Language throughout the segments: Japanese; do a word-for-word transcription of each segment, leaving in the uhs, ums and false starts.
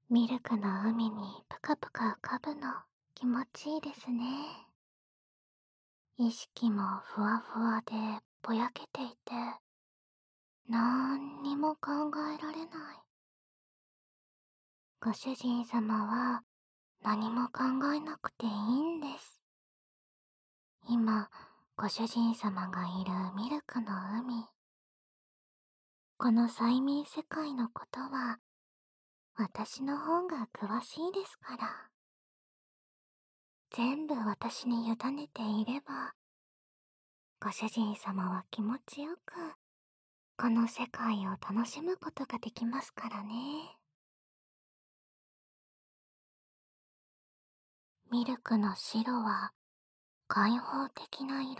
ミルクの海にぷかぷか浮かぶの気持ちいいですね。意識もふわふわでぼやけていて、なんにも考えられない。ご主人様は何も考えなくていいんです。今、ご主人様がいるミルクの海。この催眠世界のことは私の方が詳しいですから。全部私に委ねていれば、ご主人様は気持ちよく、この世界を楽しむことができますからね。ミルクの白は開放的な色。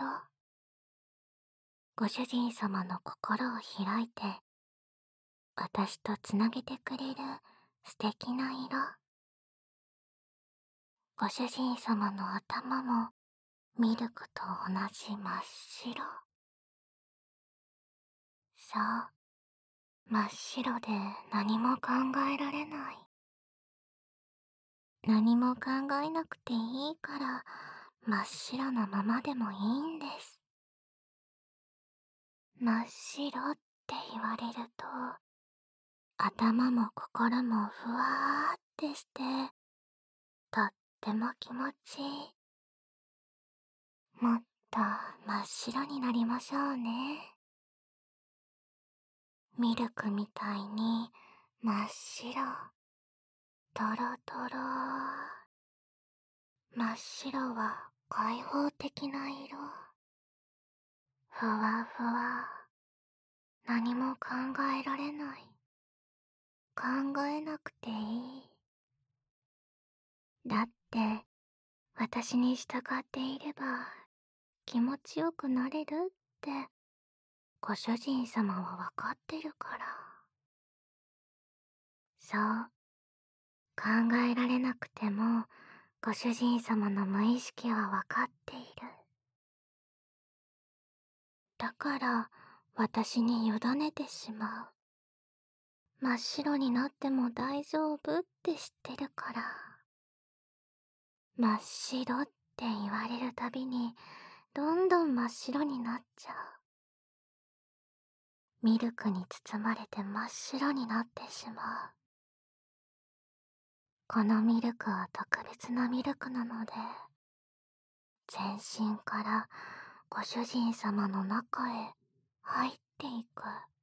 ご主人様の心を開いて、私とつなげてくれる素敵な色。ご主人様の頭もミルクと同じ真っ白。そう、真っ白で何も考えられない。何も考えなくていいから、真っ白なままでもいいんです。真っ白って言われると、頭も心もふわーってして、とっても気持ちいい。もっと真っ白になりましょうね。ミルクみたいに真っ白、とろとろ。真っ白は開放的な色。ふわふわ。何も考えられない。考えなくていい。だって、私に従っていれば気持ちよくなれるって、ご主人様はわかってるから。そう、考えられなくても、ご主人様の無意識はわかっている。だから、私に委ねてしまう。真っ白になっても大丈夫って知ってるから。真っ白って言われるたびに、どんどん真っ白になっちゃう。ミルクに包まれて真っ白になってしまう。このミルクは特別なミルクなので、全身からご主人様の中へ入っていく。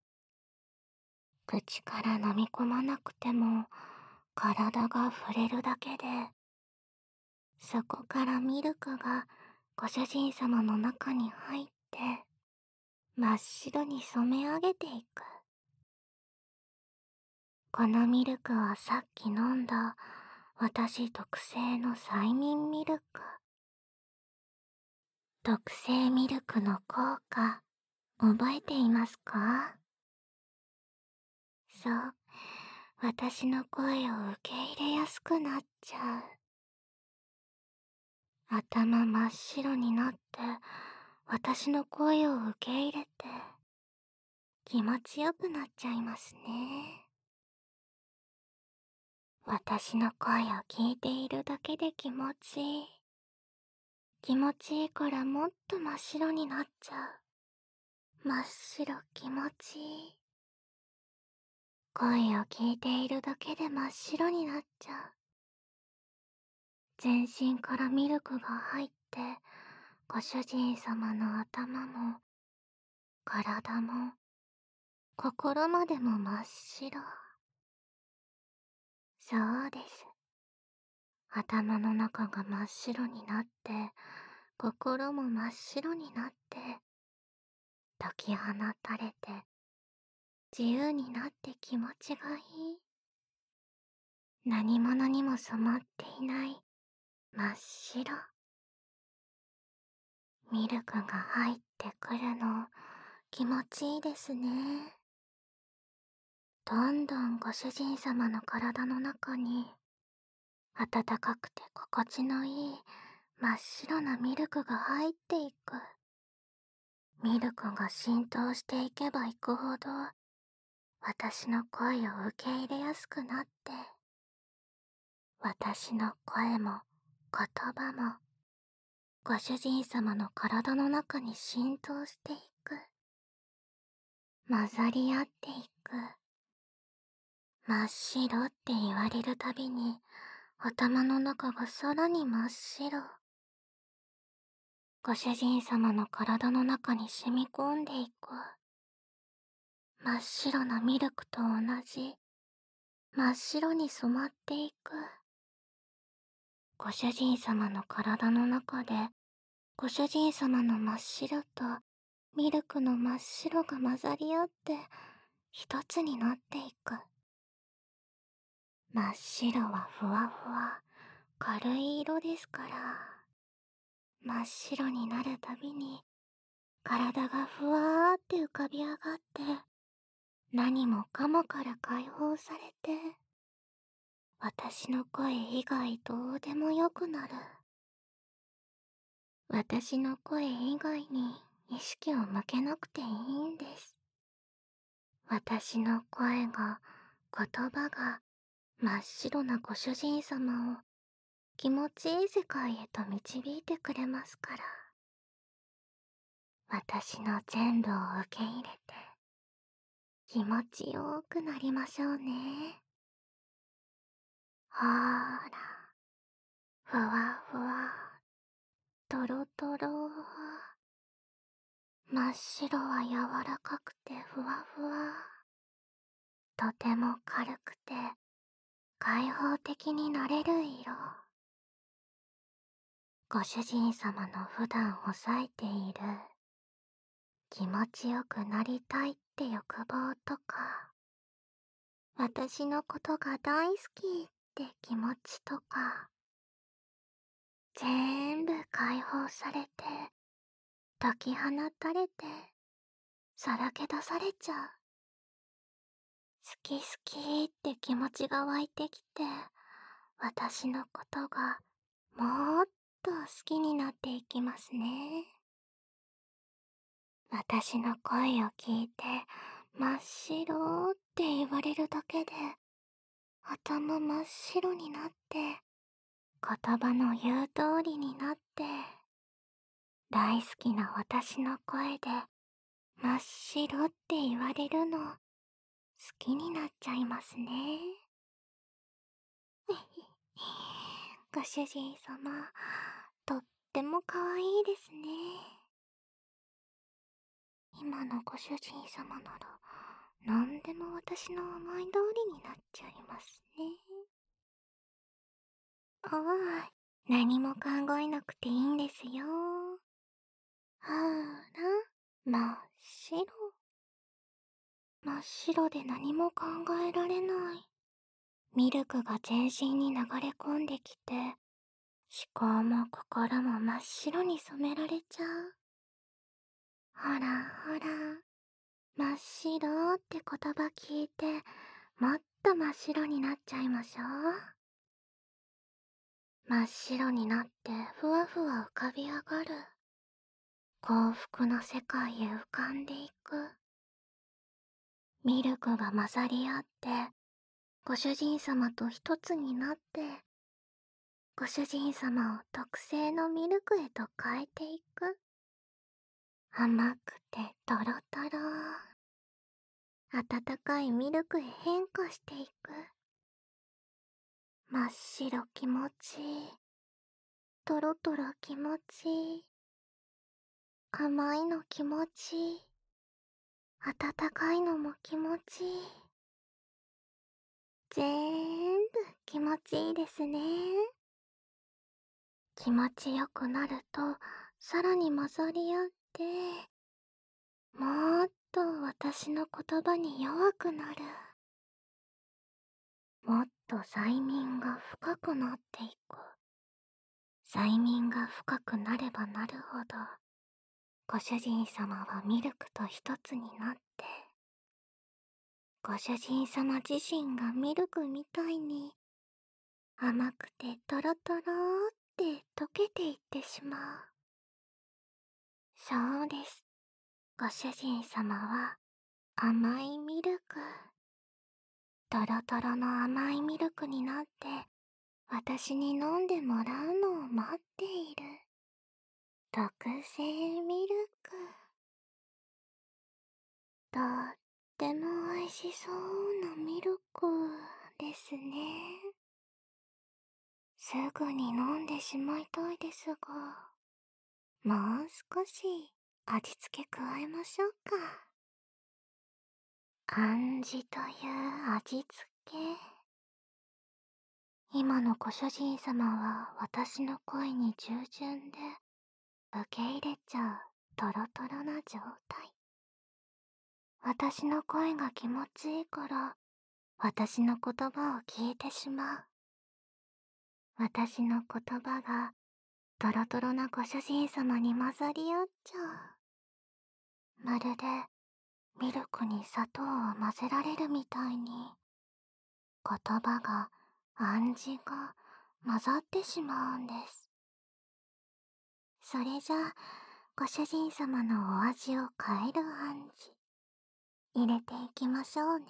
口から飲み込まなくても、体が触れるだけで、そこからミルクがご主人様の中に入って、真っ白に染め上げていく。このミルクはさっき飲んだ私特製の催眠ミルク。特製ミルクの効果、覚えていますか？そう、私の声を受け入れやすくなっちゃう。頭真っ白になって、私の声を受け入れて、気持ちよくなっちゃいますね。私の声を聞いているだけで気持ちいい。気持ちいいからもっと真っ白になっちゃう。真っ白気持ちいい。声を聞いているだけで真っ白になっちゃう。全身からミルクが入って、ご主人様の頭も、体も、心までも真っ白。そうです。頭の中が真っ白になって、心も真っ白になって、解き放たれて、自由になって気持ちがいい。何者にも染まっていない真っ白。ミルクが入ってくるの気持ちいいですね。どんどんご主人様の体の中に暖かくて心地のいい真っ白なミルクが入っていく。ミルクが浸透していけばいくほど、私の声を受け入れやすくなって、 私の声も言葉もご主人様の体の中に浸透していく。混ざり合っていく。真っ白って言われるたびに頭の中がさらに真っ白。ご主人様の体の中に染み込んでいく。真っ白なミルクと同じ真っ白に染まっていく。ご主人様の体の中でご主人様の真っ白とミルクの真っ白が混ざり合って一つになっていく。真っ白はふわふわ軽い色ですから、真っ白になるたびに体がふわーって浮かび上がって、何もかもから解放されて、私の声以外どうでもよくなる。私の声以外に意識を向けなくていいんです。私の声が、言葉が真っ白なご主人様を気持ちいい世界へと導いてくれますから。私の全部を受け入れて気持ちよくなりましょうね。ほーら、ふわふわ、とろとろ。真っ白は柔らかくてふわふわ。とても軽くて開放的になれる色。ご主人様の普段抑えている気持ちよくなりたいって欲望とか、私のことが大好きって気持ちとか、全部解放されて解き放たれてさらけ出されちゃう。好き好きって気持ちが湧いてきて、私のことがもっと好きになっていきますね。私の声を聞いて真っ白って言われるだけで頭真っ白になって、言葉の言う通りになって、大好きな私の声で真っ白って言われるの好きになっちゃいますね。ご主人様、とっても可愛いですね。今のご主人様なら何でも私の思い通りになっちゃいますね。おーい、何も考えなくていいんですよ。ほーら、真っ白。真っ白で何も考えられない。ミルクが全身に流れ込んできて、思考も心も真っ白に染められちゃう。ほらほら、真っ白って言葉聞いて、もっと真っ白になっちゃいましょう。真っ白になってふわふわ浮かび上がる。幸福の世界へ浮かんでいく。ミルクが混ざり合って、ご主人様と一つになって、ご主人様を特製のミルクへと変えていく。甘くてトロトロ。温かいミルクへ変化していく。真っ白気持ちいい。トロトロ気持ちいい。甘いの気持ちいい。温かいのも気持ちいい。全部気持ちいいですね。気持ちよくなるとさらに混ざり合って、もっと私の言葉に弱くなる。もっと催眠が深くなっていく。催眠が深くなればなるほど、ご主人様はミルクと一つになって、ご主人様自身がミルクみたいに甘くてトロトロって溶けていってしまう。そうです。ご主人様は甘いミルク。トロトロの甘いミルクになって、 私に飲んでもらうのを待っている特製ミルク。とっても美味しそうなミルクですね。すぐに飲んでしまいたいですが、もう少し味付け加えましょうか。暗示という味付け。今のご主人様は私の声に従順で受け入れちゃうトロトロな状態。私の声が気持ちいいから私の言葉を聞いてしまう。私の言葉がトロトロなご主人様に混ざり合っちゃう。まるでミルクに砂糖を混ぜられるみたいに、言葉が暗示が混ざってしまうんです。それじゃあご主人様のお味を変える暗示入れていきましょうね。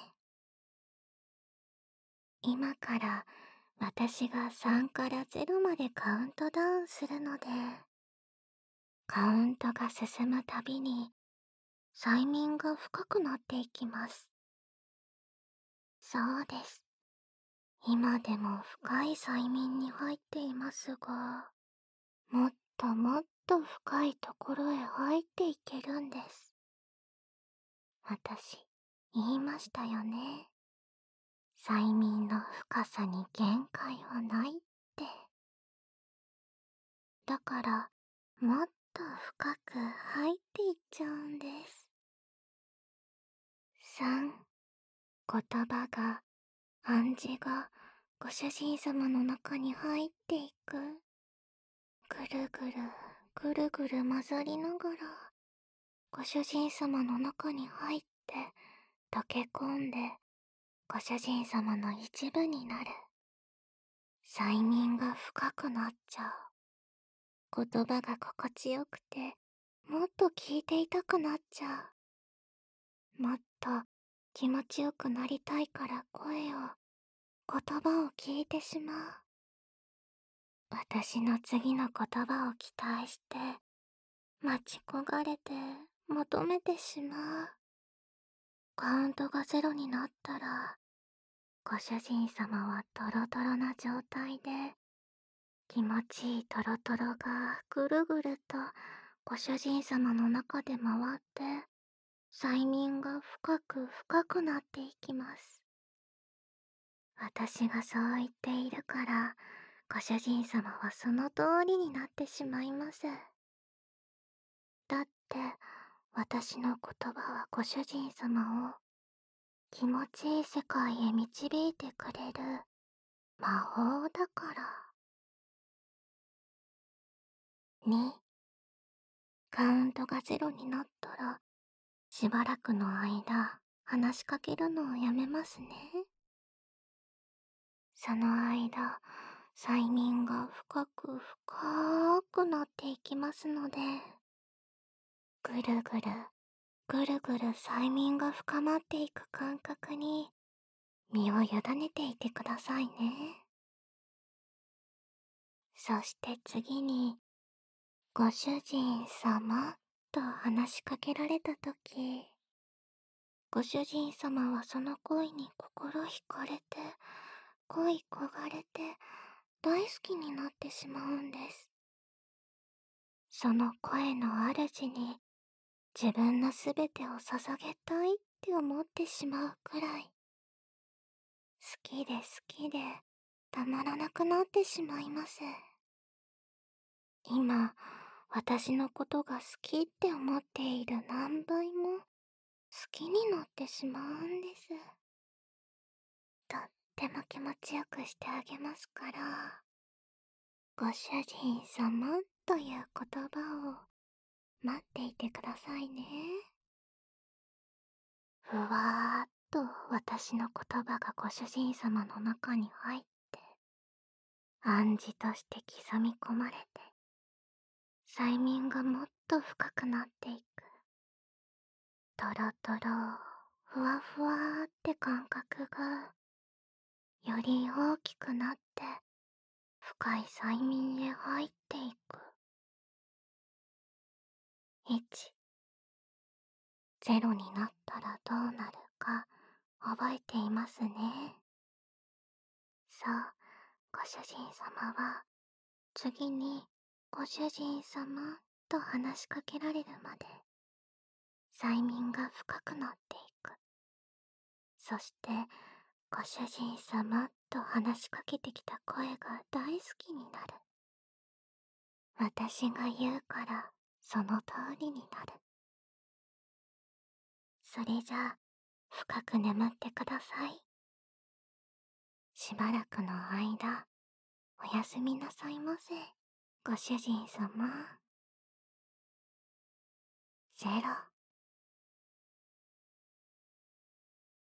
今から私がさんからゼロまでカウントダウンするので、カウントが進むたびに催眠が深くなっていきます。そうです。今でも深い催眠に入っていますが、もっともっと深いところへ入っていけるんです。私、言いましたよね。催眠の深さに限界はないって。だから、もっと深く入っていっちゃうんです。さん、言葉が、暗示が、ご主人様の中に入っていく。ぐるぐる、ぐるぐる混ざりながら、ご主人様の中に入って、溶け込んで、ご主人様の一部になる。催眠が深くなっちゃう。言葉が心地よくて、もっと聞いていたくなっちゃう。もっと気持ちよくなりたいから声を、言葉を聞いてしまう。私の次の言葉を期待して、待ち焦がれて求めてしまう。カウントがゼロになったら、ご主人様はトロトロな状態で、気持ちいいトロトロがぐるぐるとご主人様の中で回って、催眠が深く深くなっていきます。私がそう言っているから、ご主人様はその通りになってしまいます。だって、私の言葉はご主人様を気持ちいい世界へ導いてくれる魔法だから。に、カウントがゼロになったら、しばらくの間、話しかけるのをやめますね。その間、催眠が深く深くなっていきますので、ぐるぐる、ぐるぐる催眠が深まっていく感覚に身を委ねていてくださいね。そして次に、ご主人様と話しかけられたとき、ご主人様はその声に心惹かれて、恋焦がれて、大好きになってしまうんです。その声の主に、自分のすべてを捧げたいって思ってしまうくらい、好きで好きで、たまらなくなってしまいます。今、私のことが好きって思っている何倍も、好きになってしまうんです。とっても気持ちよくしてあげますから、ご主人様という言葉を待っていてくださいね。ふわーっと私の言葉がご主人様の中に入って、暗示として刻み込まれて、催眠がもっと深くなっていく。トロトロ、ふわふわーって感覚が、より大きくなって、 深い催眠へ入っていく。いち、ゼロになったらどうなるか覚えていますね。そう、ご主人様は次にご主人様と話しかけられるまで催眠が深くなっていく。そしてご主人様と話しかけてきた声が大好きになる。私が言うからその通りになる。それじゃあ深く眠ってください。しばらくの間おやすみなさいませ、ご主人様。ゼロ。